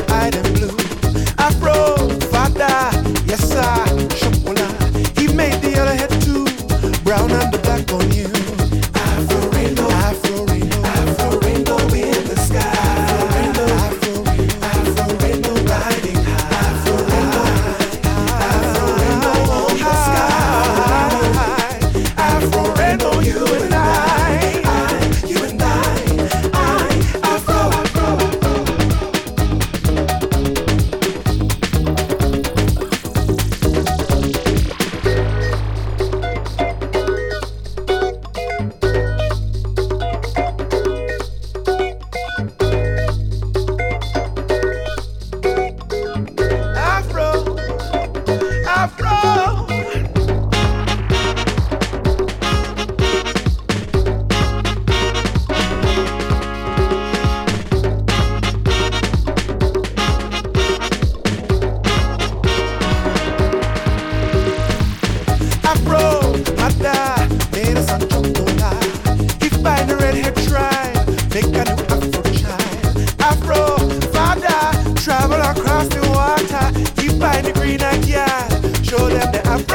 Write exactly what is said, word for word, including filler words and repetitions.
eyed and blue. Afro, Fada, yes sir, Chocolat. He made the other head too, brown and the black on you. Afro rainbow, Afro rainbow, Afro rainbow in the sky. Afro rainbow, Afro rainbow, Afro rainbow riding high. Afro rainbow, Afro rainbow on the sky. Afro rainbow, you and I, I, you and I, I, Afro, Afro, Afro. Afro, Afro. Afro, Mada, made us on chocolate. He find a redhead tribe, make a new Afro child. Afro, Fada, travel across the water. He find the green-eyed girl, show them the Afro